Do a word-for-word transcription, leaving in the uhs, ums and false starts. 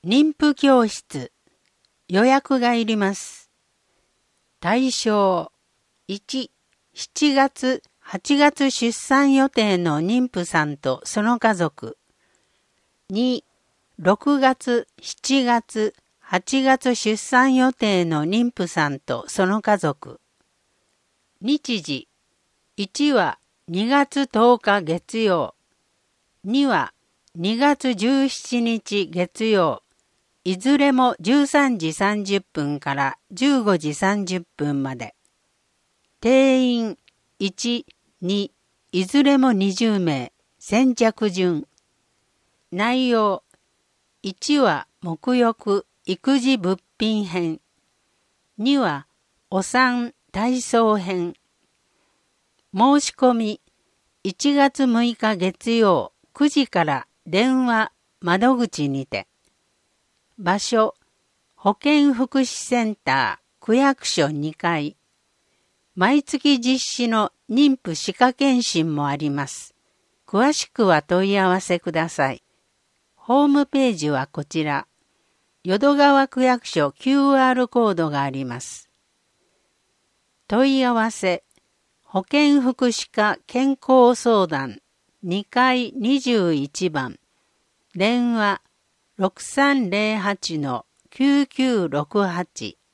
妊婦教室。予約がいります。対象いち、しちがつ、はちがつ出産予定の妊婦さんとその家族。に、ろくがつ、しちがつ、はちがつ出産予定の妊婦さんとその家族。日時。いちはにがつとおか月曜。にはにがつじゅうしちにち月曜。いずれもじゅうさんじさんじゅっぷんからじゅうごじさんじゅっぷんまで。定員いち、に、いずれもにじゅうめい、先着順。内容いちは沐浴、育児物品編。にはお産、体操編。申し込みいちがつむいか月曜くじから電話、窓口にて。場所、保健福祉センター、区役所にかい。毎月実施の妊婦歯科検診もあります。詳しくは問い合わせください。ホームページはこちら。淀川区役所 キューアール コードがあります。問い合わせ、保健福祉課健康相談にかいにじゅういちばん。電話ろくさんぜろはちのきゅうきゅうろくはち